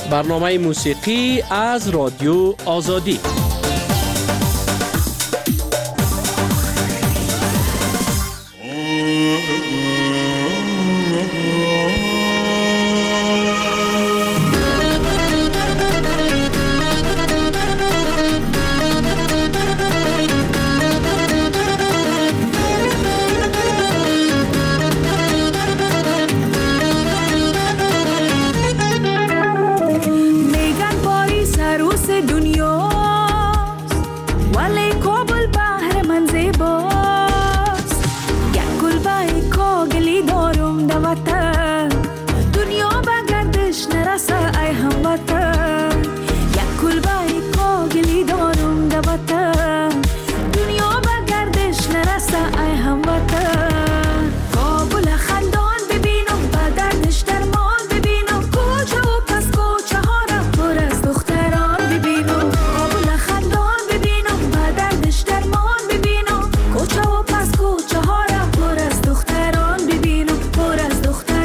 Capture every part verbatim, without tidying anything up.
برنامه موسیقی از رادیو آزادی. کوچه و پس کوچه ها را پر از دختران ببینم، پر از دختران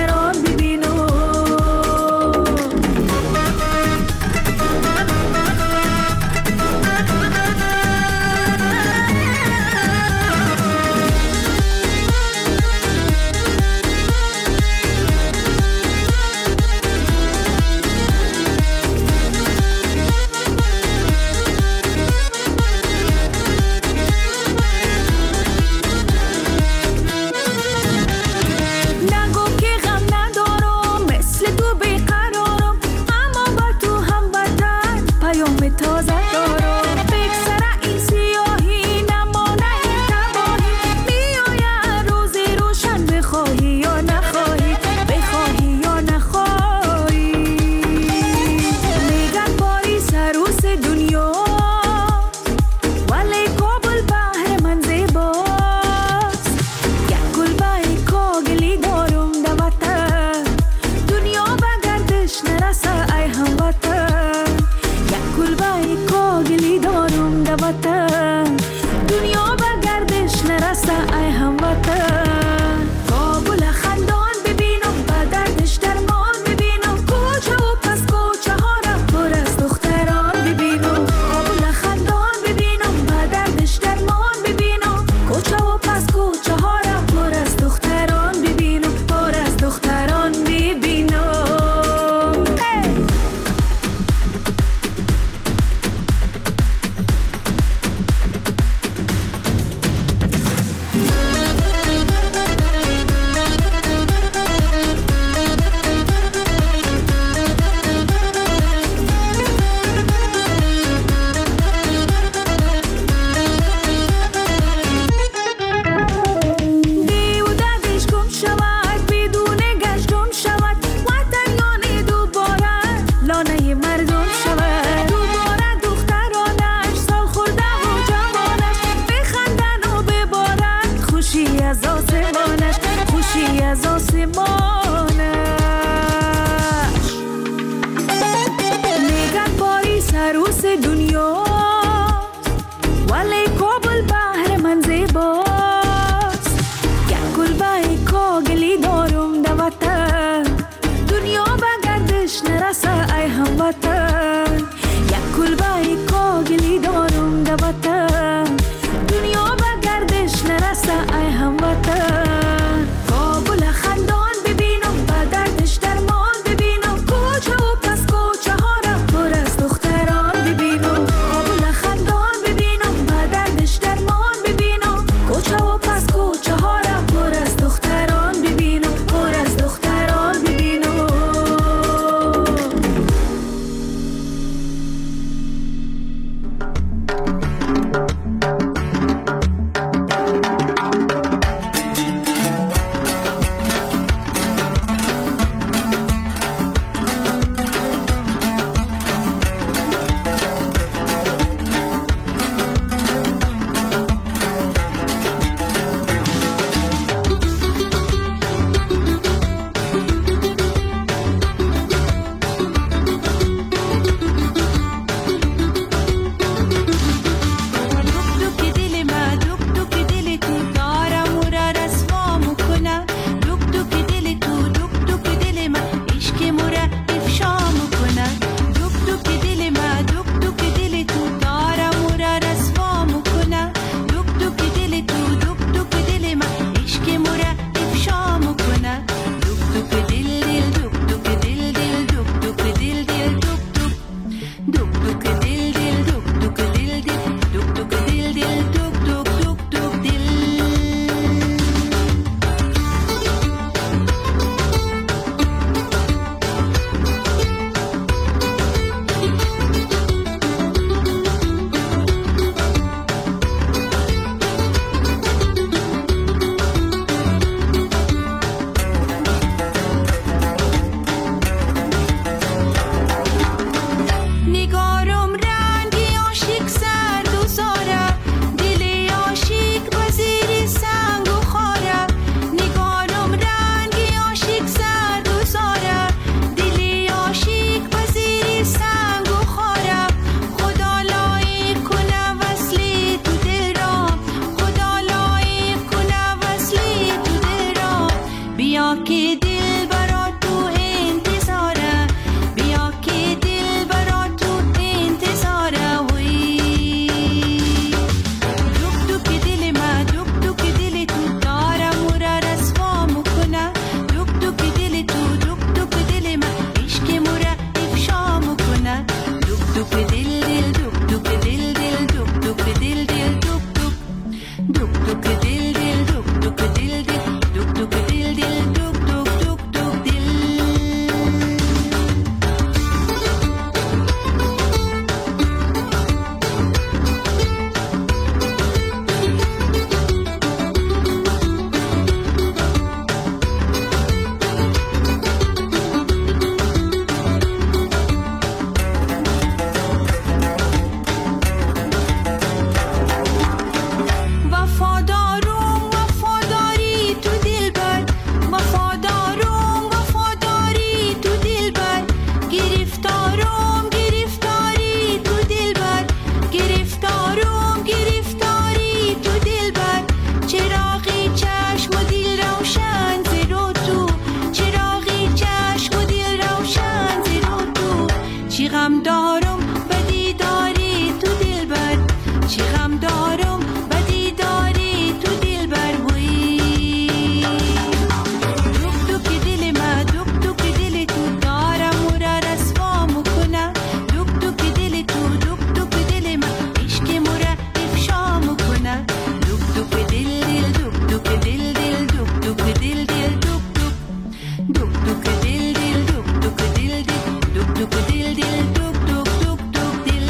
دارم و دیداری تو دل برگویی. دوک دوک دل ما دوک دوک دل تو دارم و را رسوا مکنه. دوک دوک دل تو دوک دوک دل ما عشق مرا افشا مکنه. دوک دوک دل دل دوک دوک دل دل دوک دوک دل دل دوک دوک دوک دوک دل دل دوک دوک دل دل دوک دوک دل دل دوک دوک دوک دوک دل.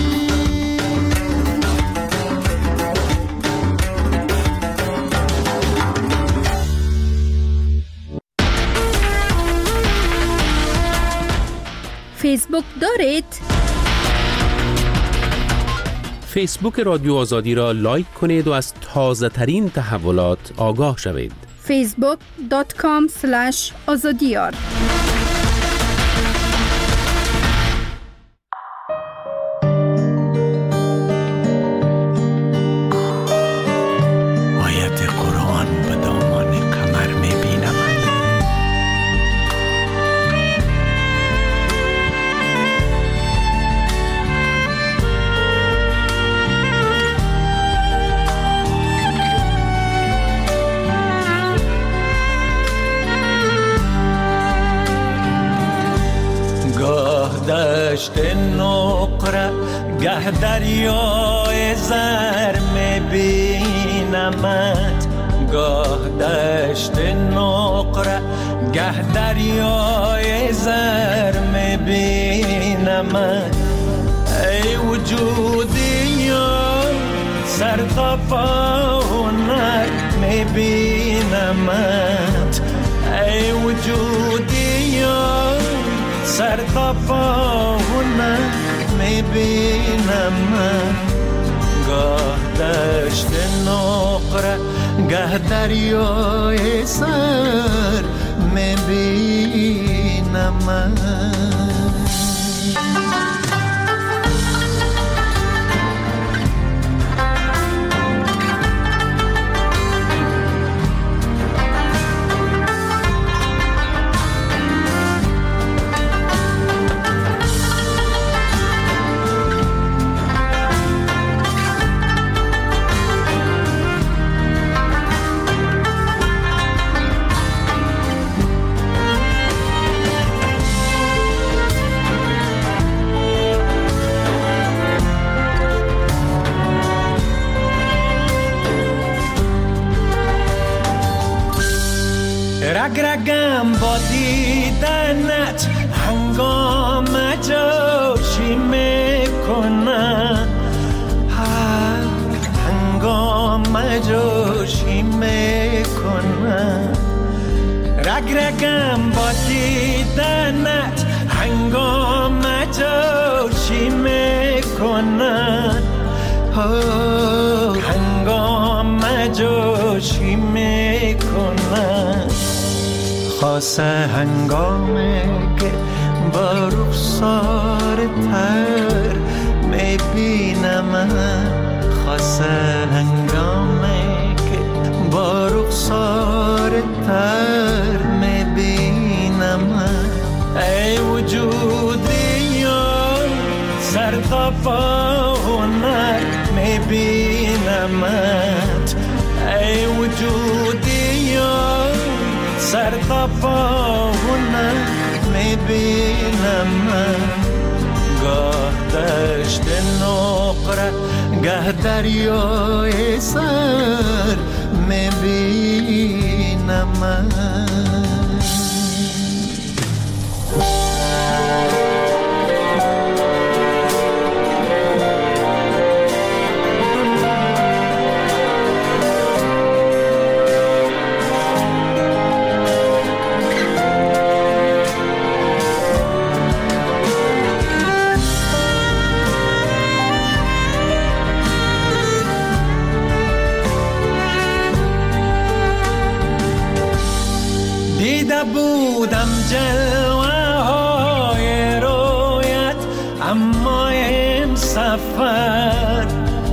فیسبوک دارید؟ فیسبوک رادیو آزادی را لایک کنید و از تازه ترین تحولات آگاه شوید. فیسبوک دات کام اسلش آزادیار. آیت قرآن به دامان کمر میبینم. گاه دشت نقره گه دریای زر میبینمت. گاه دشت نقره گه دریای زر میبینمت. ای وجودی سر تا پا هنر میبینمت. ای وجودی سر تا پا هنر میبینمت. گاه دشت نقره گه دریای سر میبینمت. رگ رگم با دیدنت هنگام جوشی میکنم. هنگام جوشی میکنم. رگ رگم با دیدنت هنگام جوشی میکنم. هنگام جوشی میکنم. خاصه هنگامی که با رخسار تر میبینم. خاصه هنگامی که با رخسار تر میبینم. ای وجودی سر تا پا هنر میبینمت. ای وجودی سر تا پا هنر میبینمت. گاه دشت نقره گه دریای سر میبینمت. دیده بودم جلوه های رویت اما ام سفر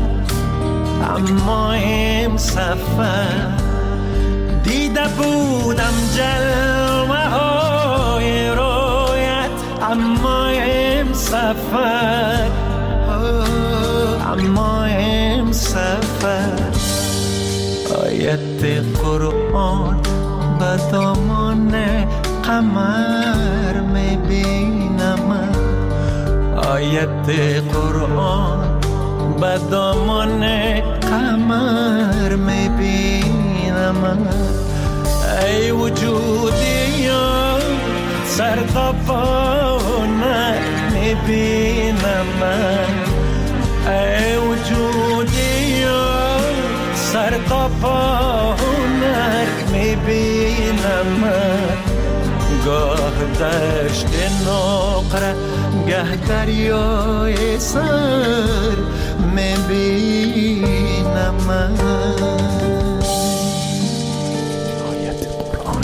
اما ام سفر. دیده بودم جلوه های رویت اما ام سفر اما ام سفر. نیلوفر آیت قرآن به دامان قمر میبینم آیت قرآن به دامان قمر میبینم ای وجودی سر تا پایت میبینم ای وجودی سر تا پایت میبینم گاه دشت نقره گه دریای سر میبینم آیت قرآن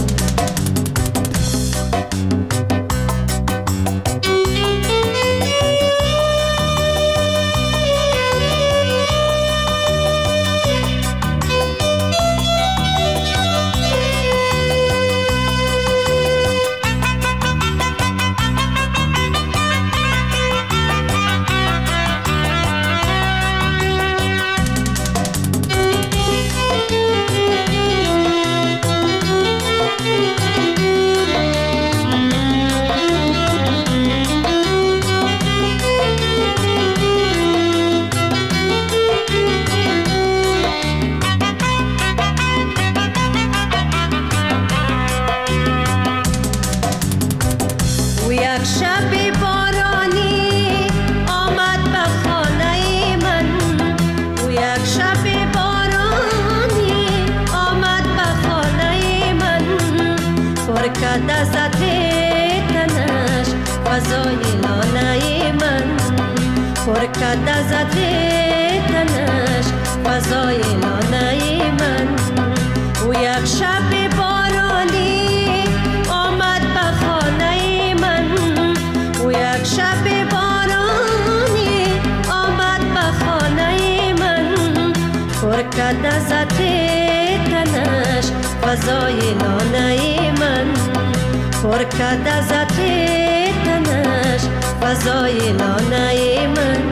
فضای لانه من پر کرد از عطر تنش فضای لانه من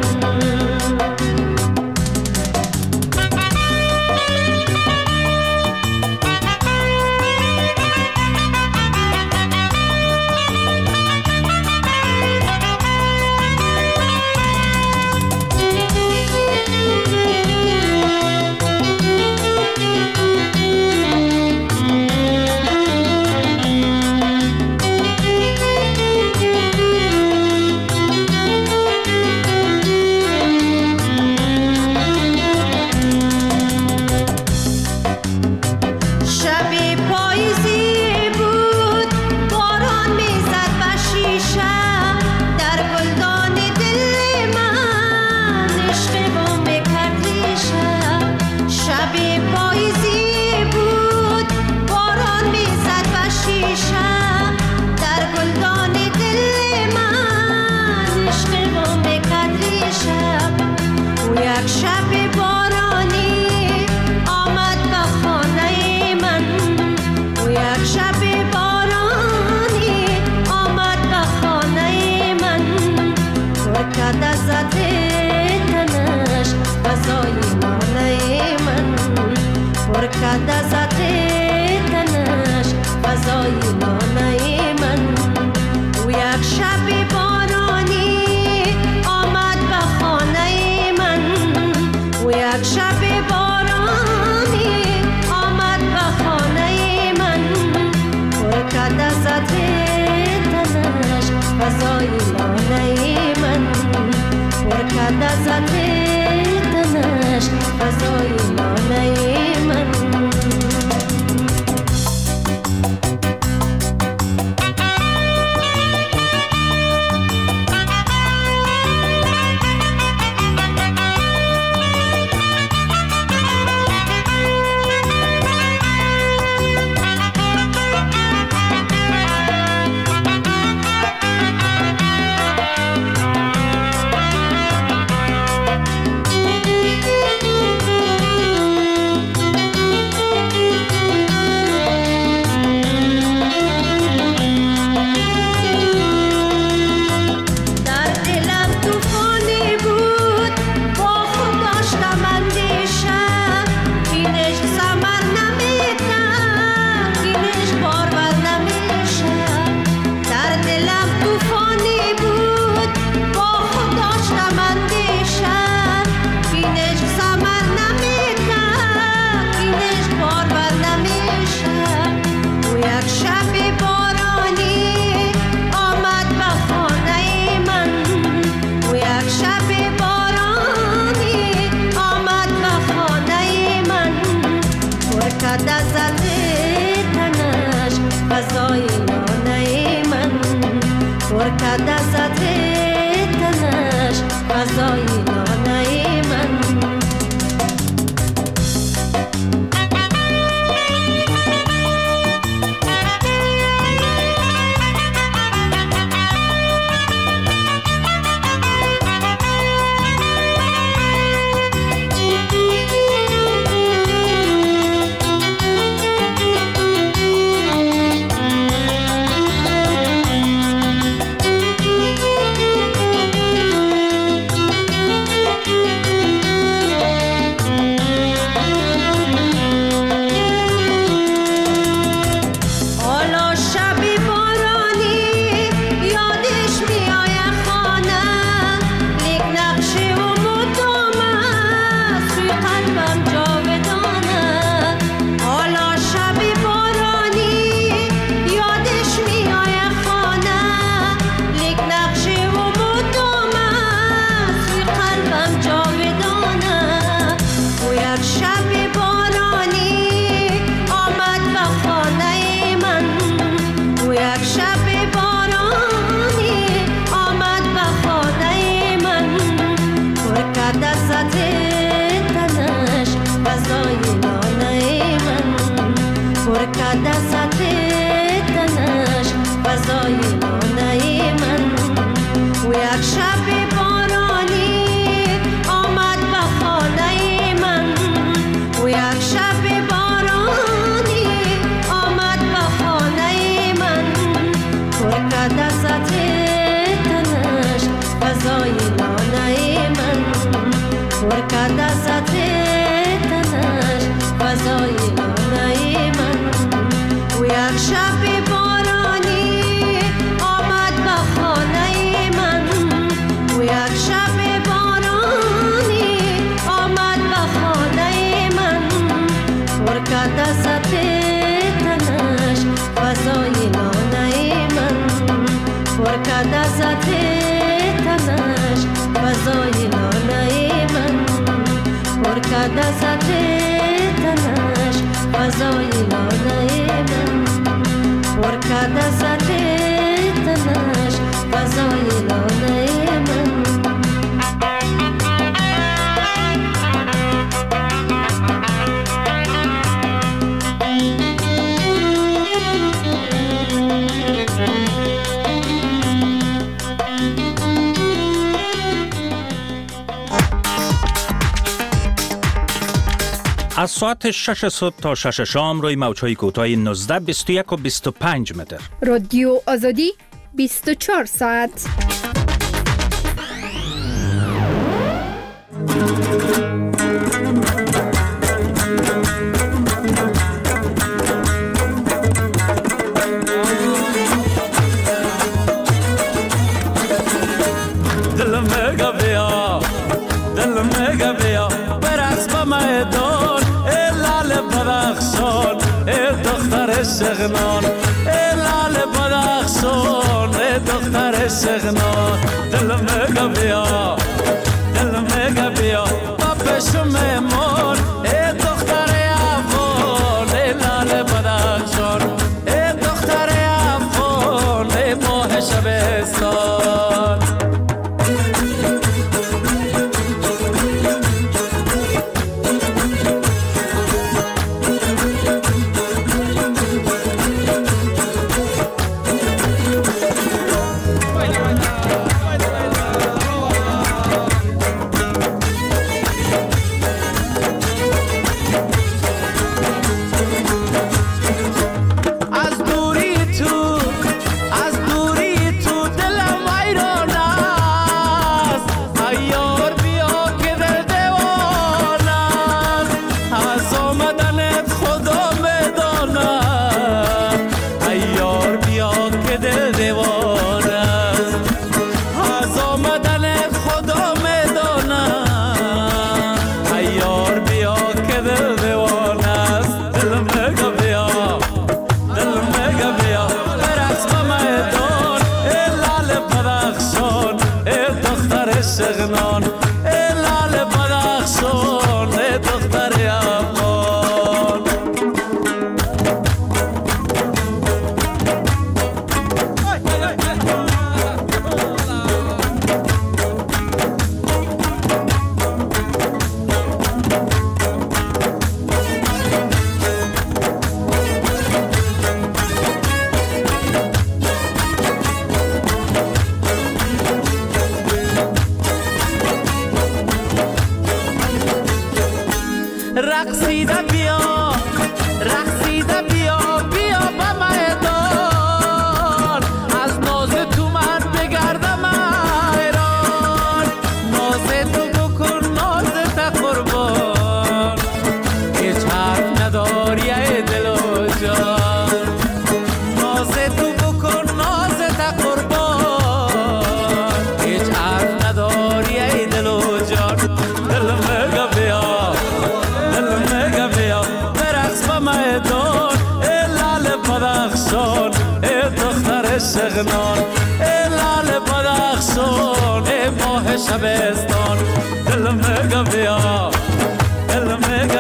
یک شب بارانی آمد به خانه من، او یک شب بارانی آمد به خانه من، پر کرد از تنش غذای نانه من، پر کرد از تنش غذای نانه من. او یک شب بارانی آمد به خانه من، او یک شب بارانی آمد به خانه من، پر کرد از تنش غذای نانه من، پر کرد از تنش غذای نانه من. او یک شب بارانی آمد به خانه من، او یک شب بارانی آمد به خانه من، پر کرد از تنش غذای نانه من، پر کرد از تنش غذای نانه من، پر کرد از تنش غذای نانه من، پر کرد از تنش غذای نانه من. از ساعت شش صبح تا شش شام روی موج‌های کوتاه نوزده، بیست و یک و بیست و پنج متر. رادیو آزادی بیست و چهار ساعت. دل مگا بیا، دل مگا بیا، برقص با میدان، ای لال بدخشان، ای دختر شغنان، ای لال بدخشان، ای دختر شغنان. دل مگا بیا، دل مگا بیا، با پشم میمون، ای دختر افغان، ای لال بدخشان، ای دختر افغان، ای ماه شبستان. شغنان ای لال بدخشان ای دختر افغان. رقصیده بیا رقصیده بیا بیا به میدان، از ناز تو من بگردم حیران، ناز تو بکن ناز تا قربان، هیچ حرف نداری ای دل و جان، ناز تو بکن ناز تا قربان، هیچ حرف نداری ای دل و جان. دل مگا بیا میدان ای لال بدخشان ای دختر شغنان، ای لال بدخشان ای ماه شبستان. دل مگا بیا دل مگا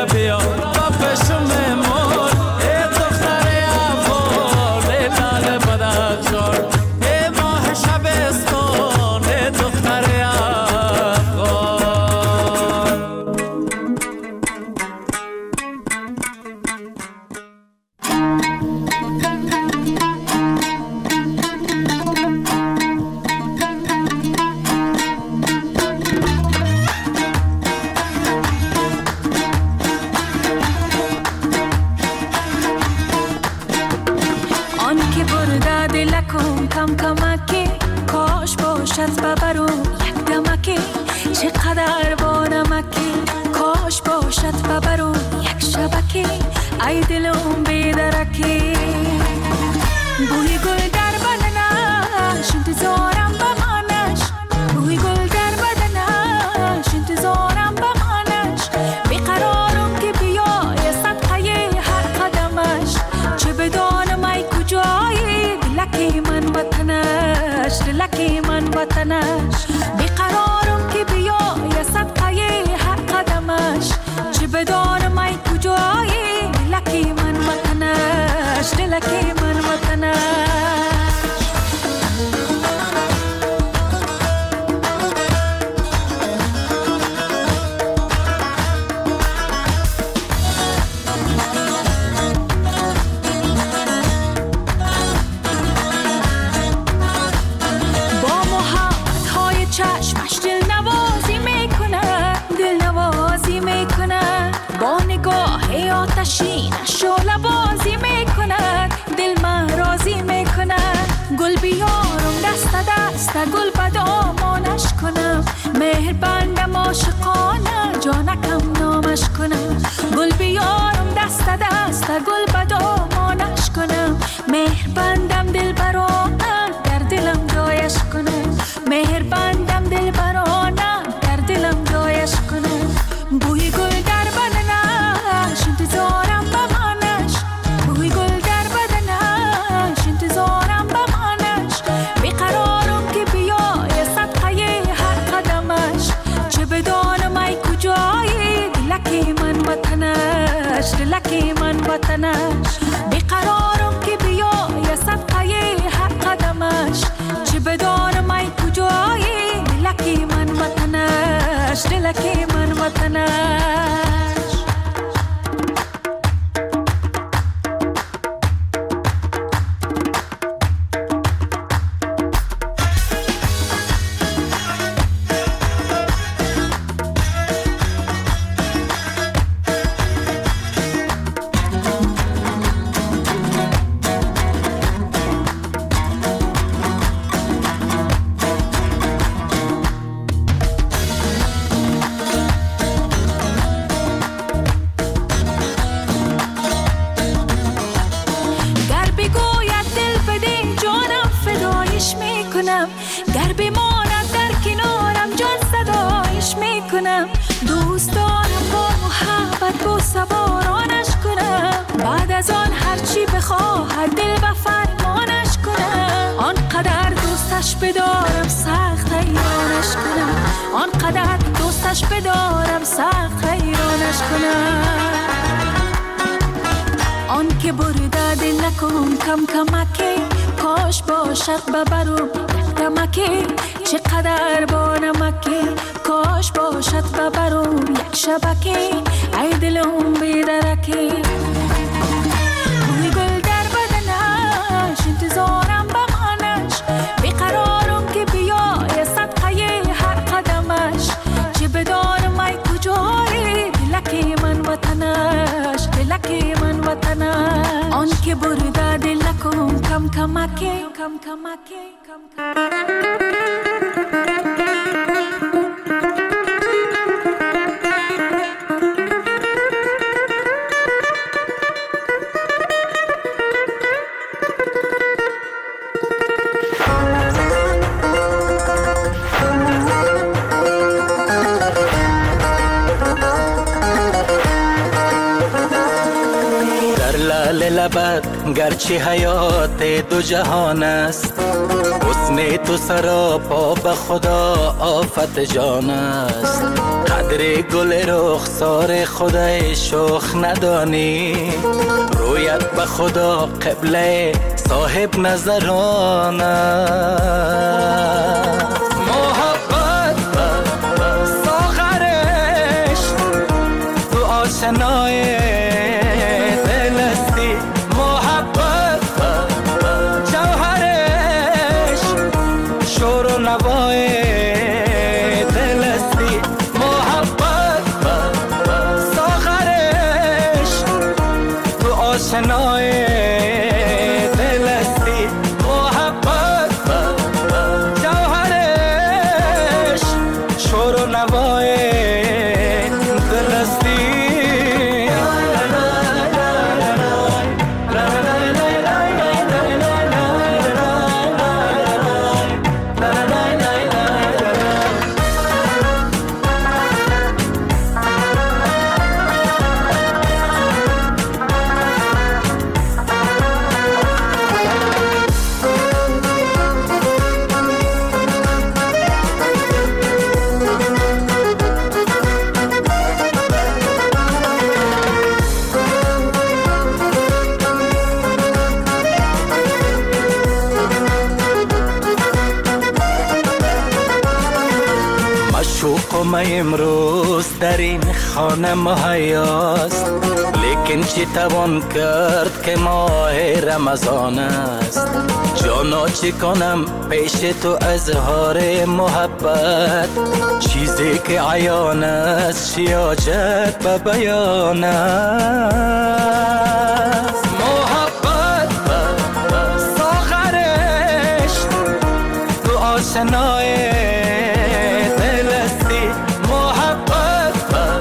کم کمکی کاش باشد ببرو یک دمکی چقدر با نمکی کاش باشد ببرو یک شبکی ای دلم بیدرکی بوی گل در بدنش انتظارم بمانش بوی گل در بدنش انتظارم بمانش بیقرارم که بیای صدقه هر قدمش چه بدانم ای کجایی دلکی من وطنش دلکی من وطنش بیقرارم که بیای صدقه هر قدمش چه بدانم ای کجایی دلکی من وطنش دلکی من وطنش شعله بازی میکنه دل من راضی میکنه گل بیارم دست دست گل به دامانش کنم مهر بندم عاشقانه جانکم نامش کنم گل بیارم دست دست گل به دامانش کنم مهر بندم دل برانه در دلم جایش کنم مهر بندم دل برانه در دلم جایش کنم بوی گل در بدنش انتظارم بمانش بوی گل در بدنش انتظارم بمانش بیقرارم که بیای صدقه هر قدمش چه بدانم ای کجایی دلکی من وطنش دلکی من وطنش بیقرارم که بیای صدقه هر قدمش چه بدانم ای کجایی دلکی من وطنش دلکی من وطنش گر بماند در کنارم جان صدایش میکنم دوست دارم با محبت با سوارانش کنم بعد از آن هرچی بخواهد دل و فرمانش کنم آنقدر دوستش بدارم سخت حیرانش کنم آنقدر دوستش بدارم سخت حیرانش کنم آن که برده دل نکن کم کمکی کاش باشد ببرم دمکی چقدر با نمکی کاش باشد ببرم یک شبکی ای دلم بیدرکی بوی گل در بدنش انتظارم بمانش بیقرارم که بیای صدقه هر قدمش چه بدانم ای کجایی دلکی من وطنش دلکی من وطنش آن که برده دل نکن کم کمکی کم کمکی کم کمکی لبت گرچه حیات دو جهان است حسن تو سراپا به خدا آفت جان است قدر گل رخسار خدای شوخ ندانی رویت به خدا قبله صاحب نظران است محبت ساغرش تو آشنای آشنای دل استی محبت نام امروز در این خانه مهیاست، لیکن چی توان کرد که ماه رمضان است. جانا چی کنم پیش تو اظهار محبت، چیزی که عیان است چی حاجت به بیان است. محبت ساغرش تو آشنای دل استی، محبت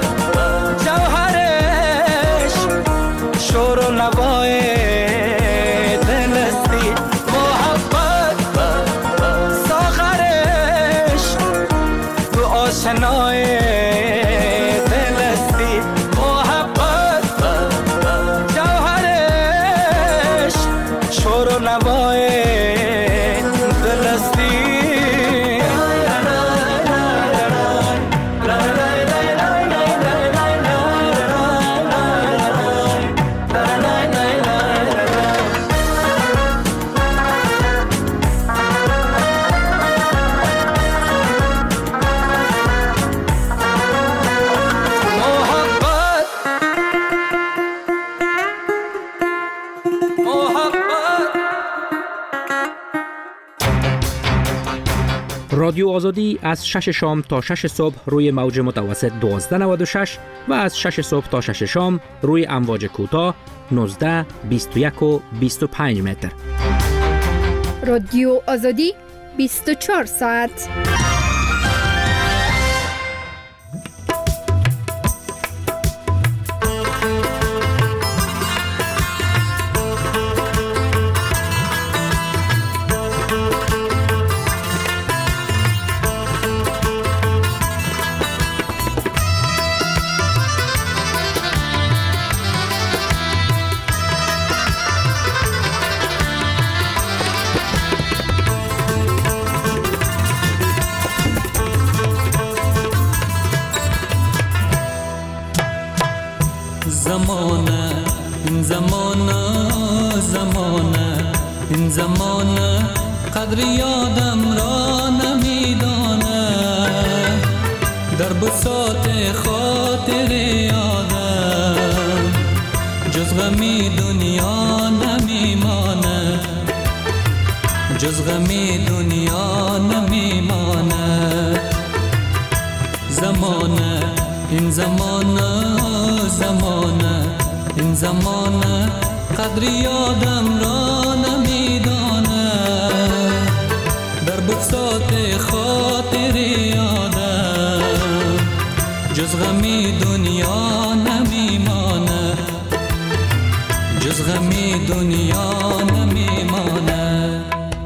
جوهرش شور و نوای دل استی، محبت ساغرش تو آشنای دل استی، محبت جوهرش شور و نوای دل استی. رادیو آزادی از شش شام تا شش صبح روی موج متوسط دوازده نود و شش و از شش صبح تا شش شام روی امواج کوتاه نوزده، بیست و یک و بیست و پنج متر. رادیو آزادی بیست و چهار ساعت. زمانه این زمانه زمانه این زمانه قدر یادم را نمیدانه، در بساط خاطر یادم جز غمی دنیا نمیمانه، جز غمی دنیا نمیمانه. زمانه این زمانه زمانه این زمانه قدر یادم را نمیدانه، در بساط خاطر یادم جز غمی دنیا نمیمانه، جز غمی دنیا نمیمانه.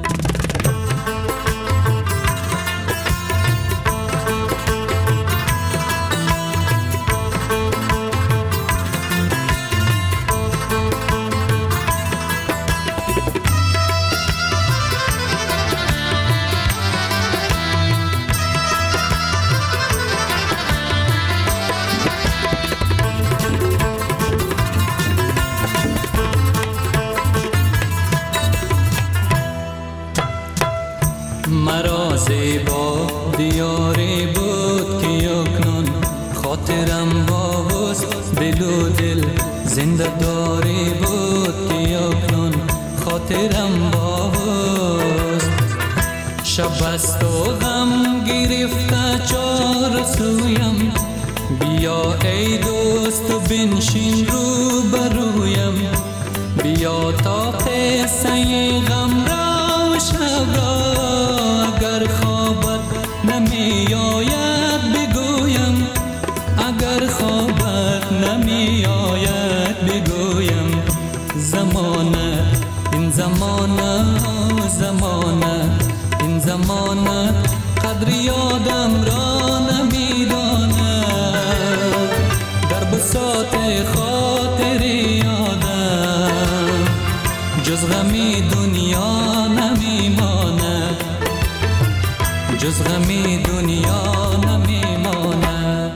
مرا زیبا دیاری بود که یکنون خاطرم با حسن دل و دل زنده داری بود که یکنون خاطرم با حسن. شب است و غم گرفته چار سویم، بیا ای دوست و بنشین رو برویم، بیا تا قصه غم را و شب را اگر خوابت نمی آید بگویم، اگر خوابت نمی آید بگویم. زمانه این زمانه زمانه این زمانه قدر یادم را نمیدانه، در بساط خاطر یادم جز غمی دنیا نمیمانه، جز غمی دنیا نمیمانه.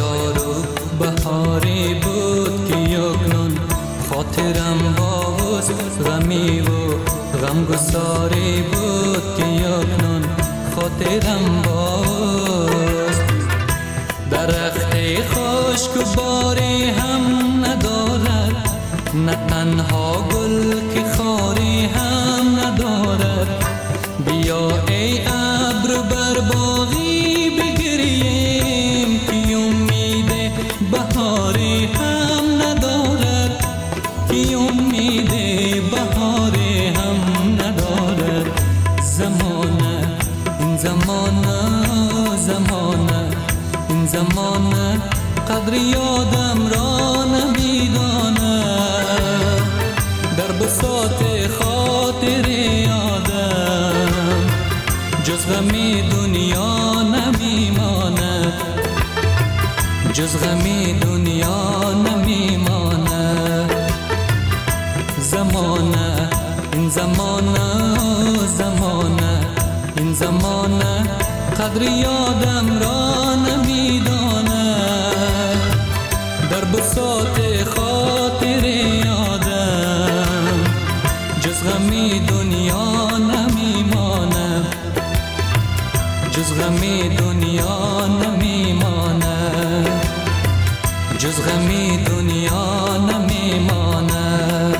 یارو بهاری بود که یکنون خاطرم باز غمی و غمگساری بود که یکنون خاطرم باز. درخت خشک و باری هم ندارد، نه تنها گل که خاری هم ندارد. بیا ای ابر بر باغی بگریم که امید بهاری هم ندارد، که امید بهاری هم ندارد. زمانه این زمانه زمانه این زمانه قدر یادم را نمیداند. در بساط خاطر یادم جز غمی دنیا نمیماند، جز غمی دنیا نمیماند. زمانه این زمانه زمانه این زمانه قدر یادم را نمیداند. در بساط خاطر یادم جز غمی دنیا نمیماند، جز غمی دنیا نمیماند، جز غمی دنیا نمیماند.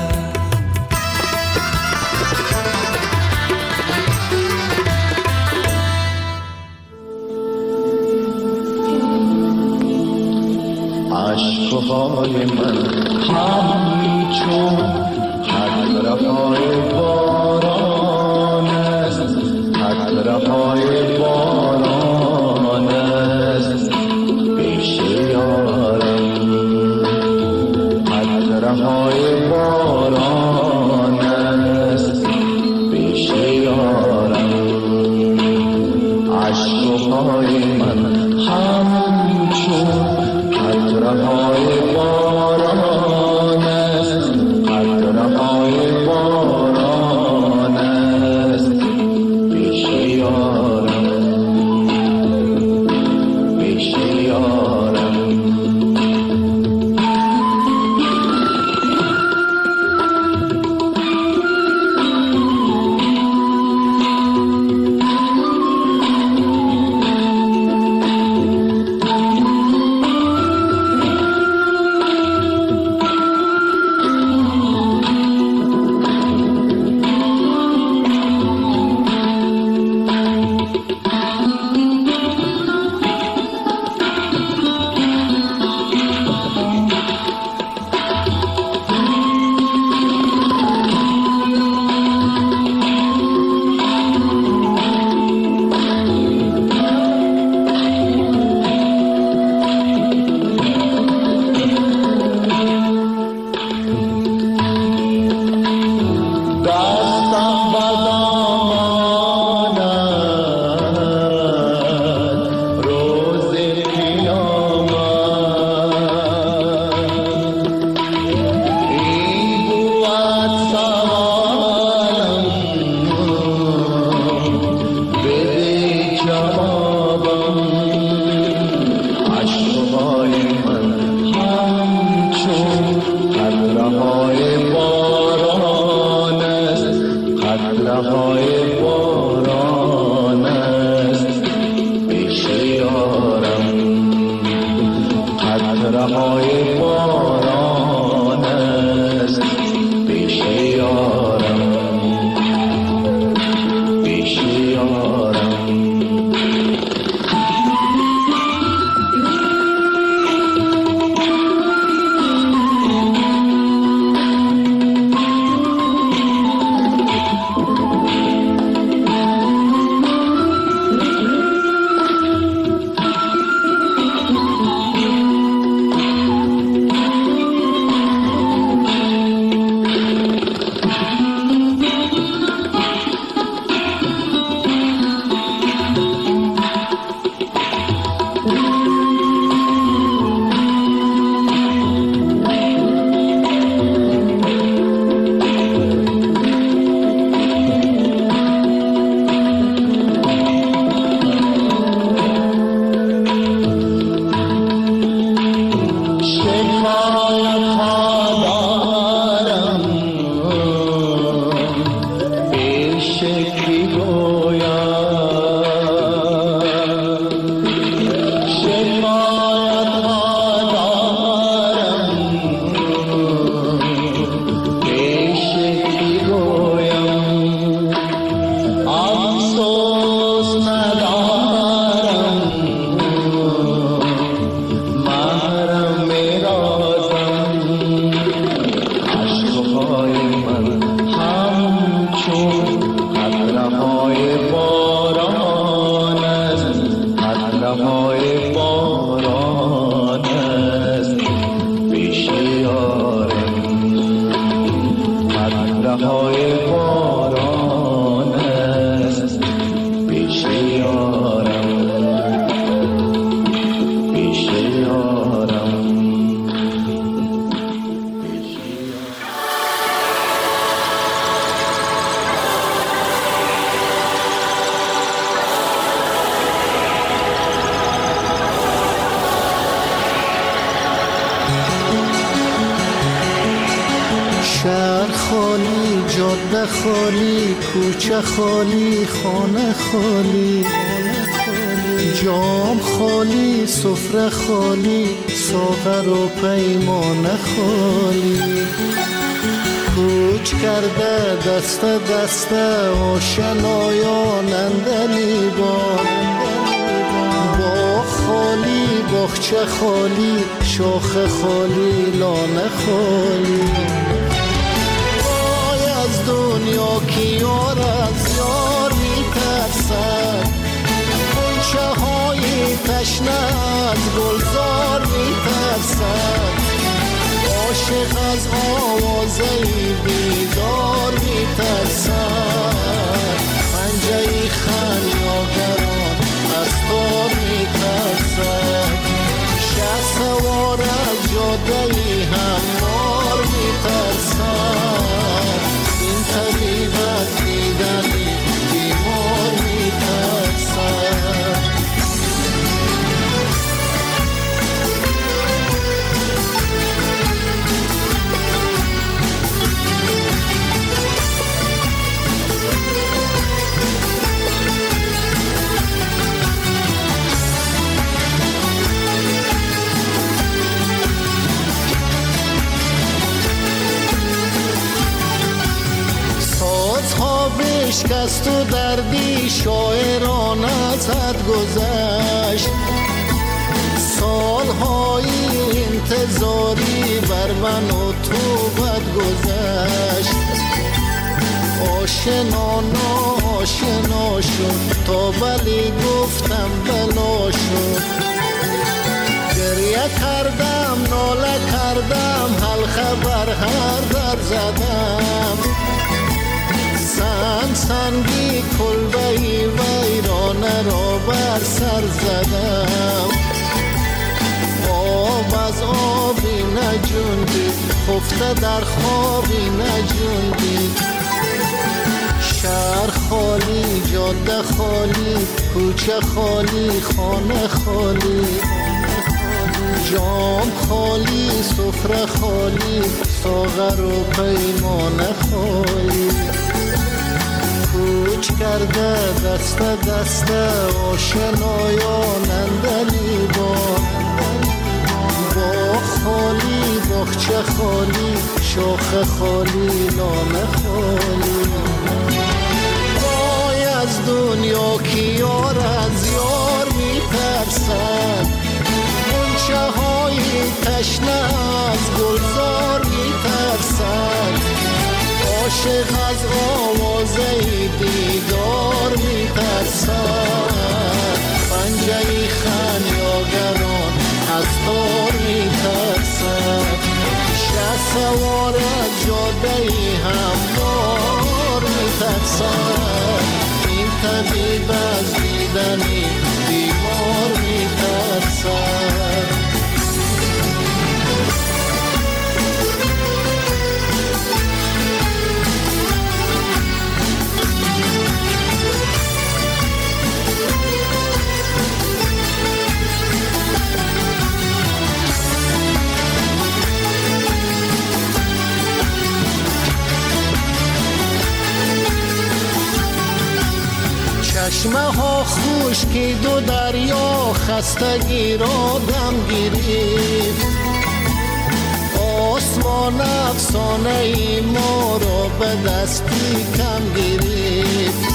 عشقهای من همچون قطره‌های باران است، قطره‌های باران است پیش یارم. قطره‌های باران است پیش یارم. عشقهای من همچون قطره‌های باران است، قطره‌های باران است پیش یارم، پیش یارم. جاده خالی، کوچه خالی، خانه خالی، جام خالی، سفره خالی، ساغر و پیمانه خالی. کوچ کرده دست دست آشنایان اندلی بار، باغ خالی، باغچه خالی، شاخ خالی، لانه خالی. وای از دنیا که یار از یار میترسد، غنچه های تشنه از گلزار میترسد، عاشق از آوازه بیدار میترسد، پنجه خمیازگران از تار میترسد، شه سوار از جاده هموار میترسد، این طبیب از دیدنی بیمار میترسد. بشکست و دردی شاعران از حد گذشت، سالهای انتظاری بر من و تو بد گذشت، آشنا ناشنا شد تا ولی گفتم بلا شد، گریه کردم ناله کردم حلقه بر هر در زدم، سنگ سنگی کلبهی ویرانه را بر سر زدم، آب از آبی نجوندید، خفته در خوابی نجوندید، شهر خالی، جاده خالی، کوچه خالی، خانه خالی، جام خالی، سفره خالی، ساغر و پیمانه خالی. کوچ کرده دست دست آشنایان اندلی بار، باغ خالی، باغچه خالی، شاخ خالی، لانه خالی. وای از دنیا که یار از یار میترسد، غنچه های تشنه از گلزار میترسد، عاشق از آوازه دیدار میترسد، پنجه خمیازگران از تار میترسد، شه سوار از جاده هموار میترسد، این طبیب از دیدنی بیمار میترسد. چشمه ها خشکید و دریا خستگی را دم گرفت، آسمان افسانه ای ما را به دستی کم گرفت،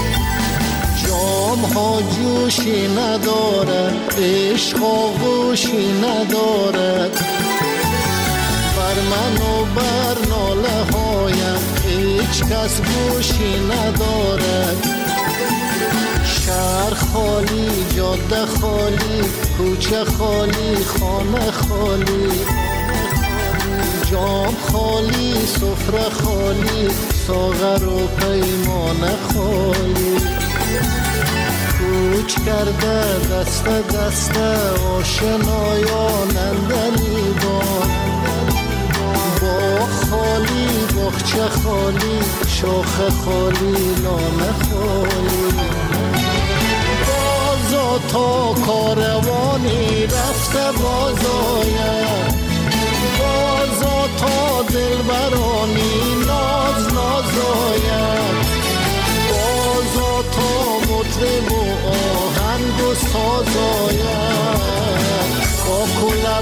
جام ها جوشی ندارد، عشق آغوشی ندارد، بر من و بر ناله هایم هیچ کس گوشی ندارد، شهر خالی، جاده خالی، کوچه خالی، خانه خالی، جام خالی، سفره خالی، ساغر و پیمانه خالی. کوچ کرده دست دست آشنایان اندلی بار، باغ خالی، باغچه خالی، شاخ خالی، لانه خالی. بازا تا کاروانی رفته باز آید، بازا تا دلبرانی ناز ناز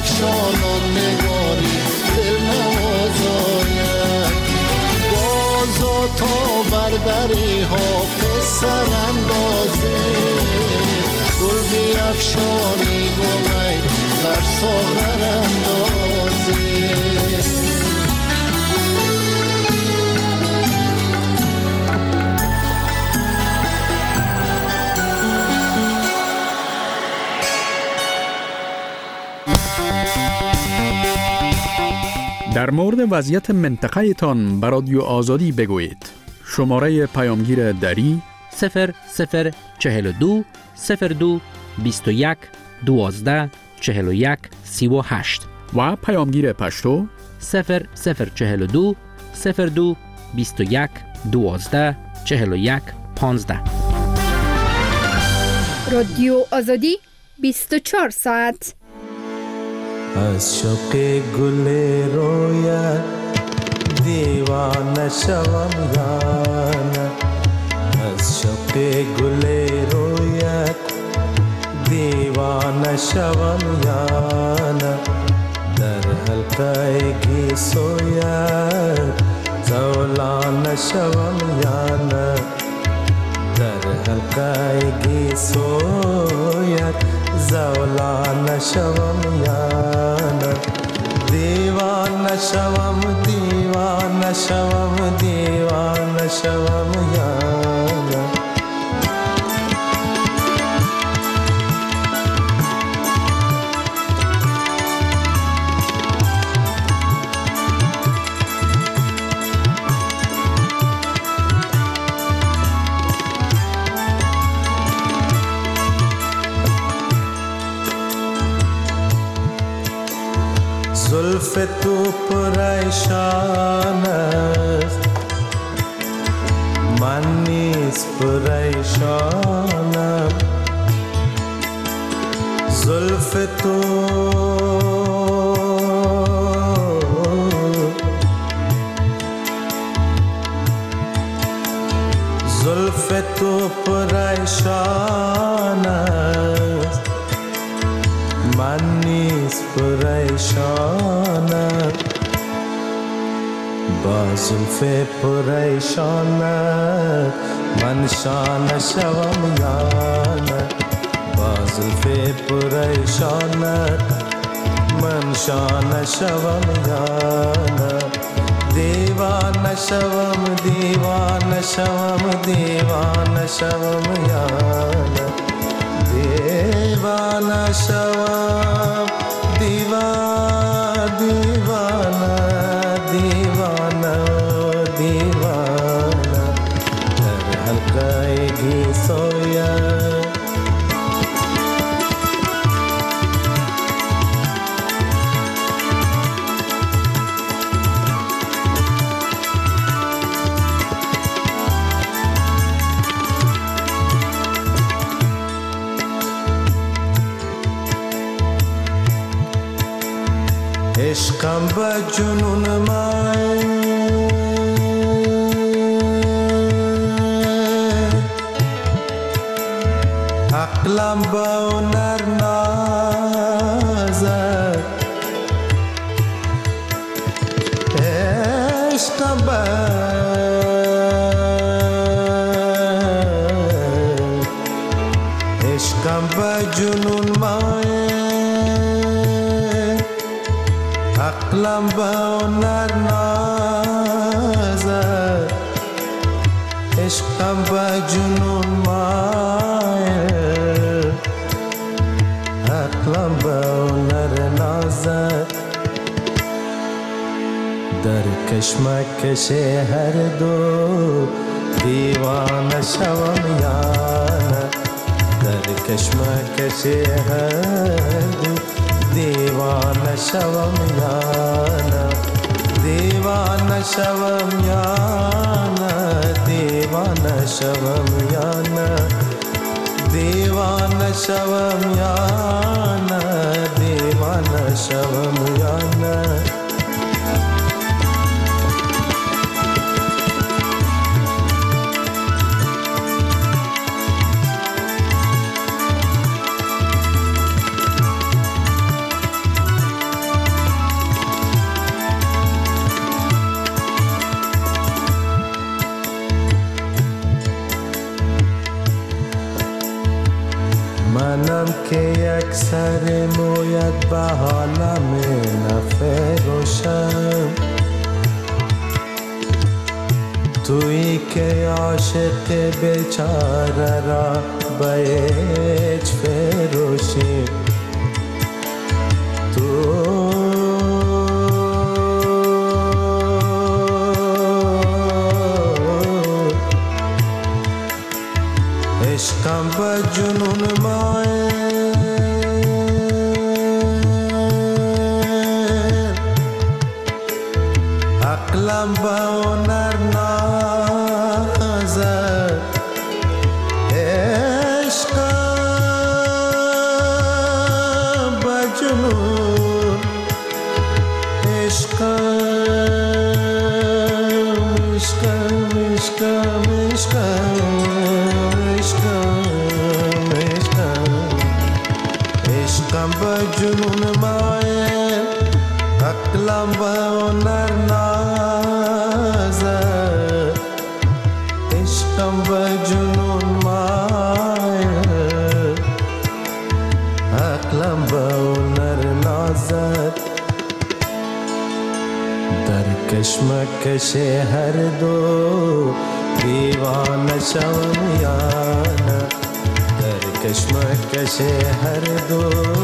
افشان و نگاری دل نوازاید بازا تا بردری حافظ سر اندازه گل بی افشانی گمی در ساغر اندازه در مورد وضعیت منطقه تان بر رادیو آزادی بگویید. شماره پیامگیر دری صفر صفر چهل و دو صفر دو بیست و یک دوازده چهل و یک سی و هشت و پیامگیر پشتو صفر صفر چهل و دو صفر دو بیست و یک دوازده چهل و یک پانزده. رادیو آزادی بیست و چهار ساعت. از شوق گل رویت دیوانه شوم یا نه از شوق گل رویت دیوانه شوم یا نه در حلقه گیسویت زولانه شوم یا نه در حلقه گیسویت زولانه شوم یا نه دیوانه شوم دیوانه شوم دیوانه شوم یا نه زلف تو پریشان است من نیز پریشانم زلف تو زلف تو پریشان است من نیز پریشانم با زلف پریشانم من شانه شوم یا نه با زلف پریشانم من شانه شوم یا نه دیوانه شوم دیوانه شوم دیوانه شوم یا نه دیوانه شوم دیوانه دیوانه دیوانه دیوانه در حلقه گیسویت عشقم به جنون من عقلم به هنر نازد عشقم به عشقم به جنون من عقلم به هنر نازد عشقم به جنون مایل عقلم به هنر نازد در کشمکش هر دو دیوانه شوم یا نه در کشمکش هر دو دیوانه شوم یا نه دیوانه شوم یا نه دیوانه شوم یا نه دیوانه شوم یا نه دیوانه شوم یا نه سر مویت به حالم نفروشم، تویی که عاشق بیچاره را به هیچ فروشی. تو عشقم به جنون مایه، عقلم به هنر نازد، عشقم به جنون، عشقم عشقم عشقم عشقم عشقم به جنون مایه، عقلم به هنر نازد، عشقم به جنون مایه، عقلم به هنر نازد. در کشمکش هر دو دیوانه شوم یا نه، در کشمکش هر دو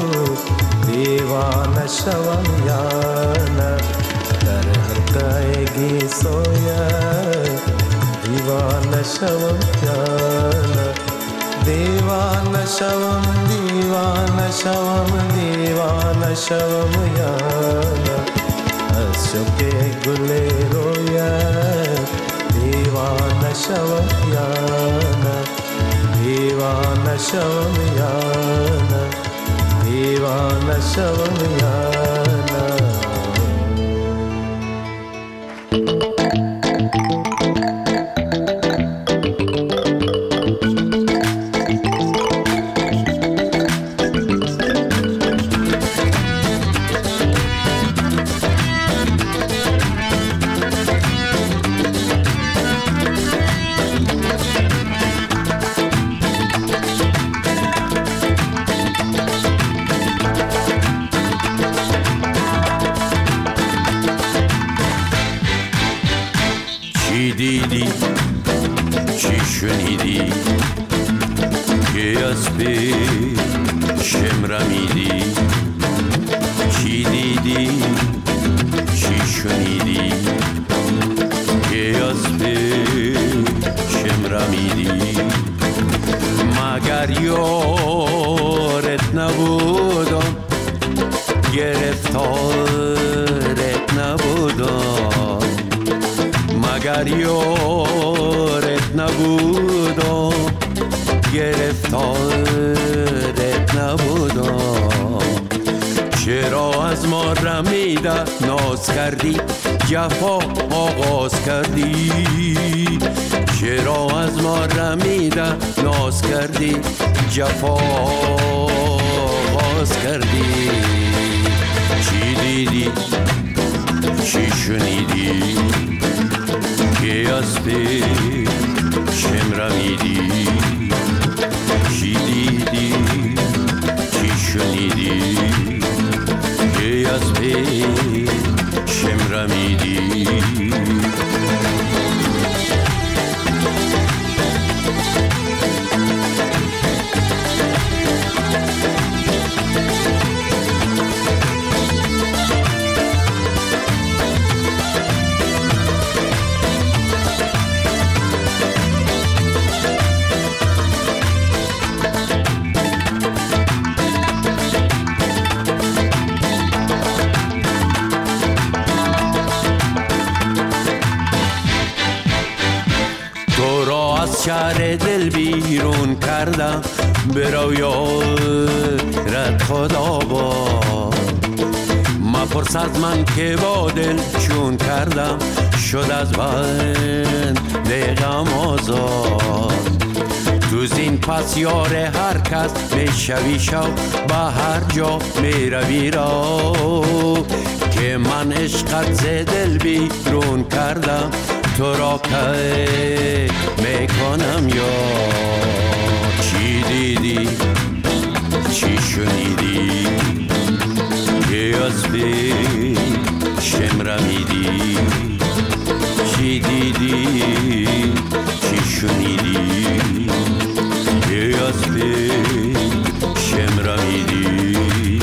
دیوانه شوم یا نه، در حلقه گیسویت دیوانه شوم یا نه، دیوانه شوم دیوانه شوم دیوانه شوم یا نه، از شوق گل رویت دیوانه شوم یا نه، دیوانه شوم یا نه، دیوانه شوم یا نه. دیدی چی شنیدی که از پیشم رمیدی، چی دیدی چی شنیدی که از پیشم رمیدی، مگر یارت نبودم گرفتارت نبودم، مگر یارت نبودم گرفتارت نبودم، چرا از ما رمیده ناز کردی جفا آغاز کردی، چرا از ما رمیده ناز کردی جفا آغاز کردی، چی دیدی چی شنیدی که از پیشم رمیدی، چی دیدی چی شنیدی که از پیشم رمیدی. شهر دل بیرون کردم برو یارت خدا با، مپرس از من که با دل چون کردم شد از بند غم آزاد، تو زین پس یار هر کس میشوی شو به هر جا میروی را، که من عشقت ز دل بیرون کردم تو را که میکنم یا، چی دیدی چی شنیدی که از به شمرمیدی چی دیدی چی شنیدی که از به شمرمیدی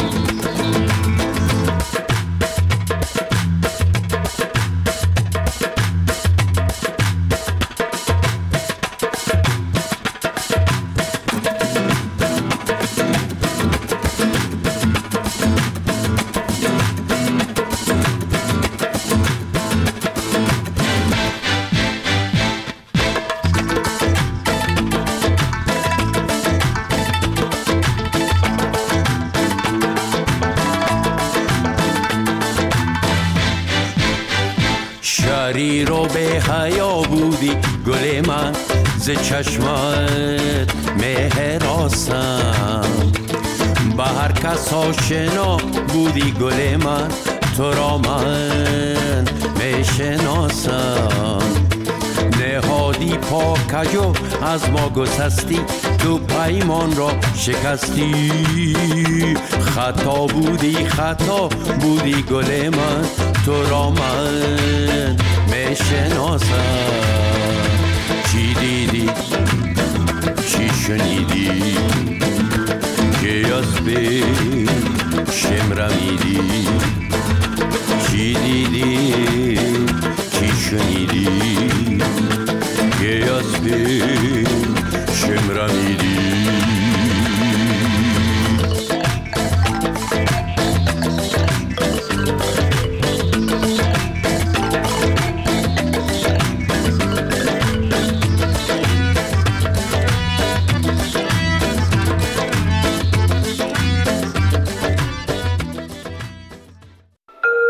شهری رو به حیا بودی گل من ز چشمت مهراسم به هر کس آشنا بودی گل من تو را من میشناسم نهادی پاکجو از ما گسستی تو پیمان را شکستی خطا بودی خطا بودی گل من تو را من میشناسم چی دیدی چی شنیدی که از به شمرمیدی